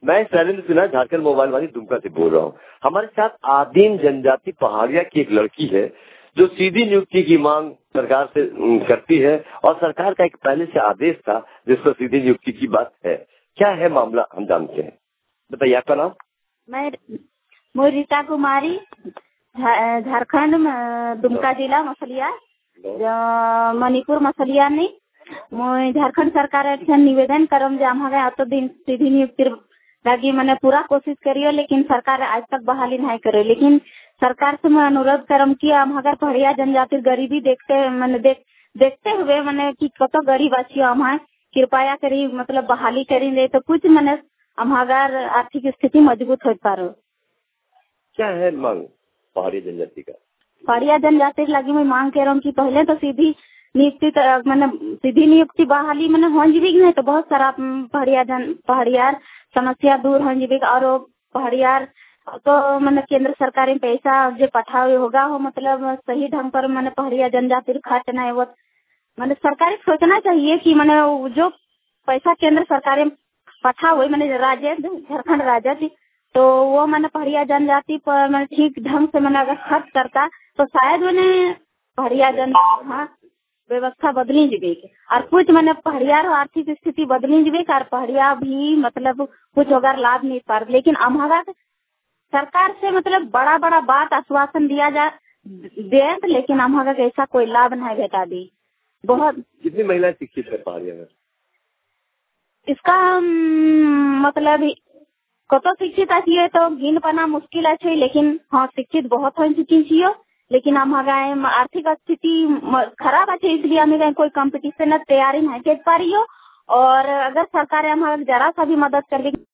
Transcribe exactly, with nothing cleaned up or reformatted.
मैं शैलेंद्र सिन्हा झारखंड मोबाइल वाली दुमका से बोल रहा हूँ। हमारे साथ आदिम जनजाति पहाड़िया की एक लड़की है जो सीधी नियुक्ति की मांग सरकार से करती है और सरकार का एक पहले से आदेश था जिस पर सीधी नियुक्ति की बात है। क्या है मामला हम जानते हैं, बताइए आपका नाम। मैं मैं रीता कुमारी, झारखंड दुमका जिला मसलिया मणिपुर मसलिया ने मैं झारखंड सरकार से निवेदन करम जे हमारे तो दिन सीधी नियुक्ति लगी मैंने पूरा कोशिश करियो लेकिन सरकार आज तक बहाली नहीं करे। लेकिन सरकार से मैं अनुरोध करम कि हम अगर पहाड़िया जनजाति गरीबी देखते मैंने देख देखते हुए मैंने कि कत गरीब अच्छी हम कृपया करी मतलब बहाली करेंगे तो कुछ मैंने हम अगर आर्थिक स्थिति मजबूत हो पा रहे। क्या है मांग पहाड़िया जनजाति का? पहाड़िया जनजाति लगी मैं मांग कर रहा हूँ कि पहले तो सीधी नियुक्ति मैंने सीधी नियुक्ति बहाली मैंने हो जीविक नहीं तो बहुत सारा पहाड़िया जन पहाड़ियार समस्या दूर हो जीविक और पहाड़ियार तो मैंने केंद्र सरकार में पैसा जो पठावे होगा हो मतलब सही ढंग पर मैंने पहाड़िया जनजाति खर्चना है वो मैंने सरकार सोचना चाहिए कि मैंने जो पैसा केंद्र सरकार में पठा हुए मैंने राज्य झारखंड राज्य तो वो मैंने पहाड़िया जनजाति पर मैंने ठीक ढंग से मैंने अगर खर्च करता तो शायद मैंने पहाड़िया जनजाति हाँ व्यवस्था बदली जीवे और कुछ मैंने पहाड़िया आर्थिक स्थिति बदली जीवे और पहाड़िया भी मतलब कुछ अगर लाभ नहीं पा रहे। लेकिन हमारा सरकार से मतलब बड़ा बड़ा बात आश्वासन दिया जा दे लेकिन हमारा ऐसा कोई लाभ नहीं भेटा दी। बहुत कितनी महिलाएं शिक्षित है पहाड़िया में? इसका मतलब कतो शिक्षित अच्छी तो गिन पाना मुश्किल अच्छे लेकिन हाँ शिक्षित बहुत हो चुकी छो लेकिन हम आर्थिक स्थिति खराब अच्छे इसलिए हमें कोई कंपटीशन तैयारी नहीं कर पा रही हो और अगर सरकार हमारा जरा सा भी मदद कर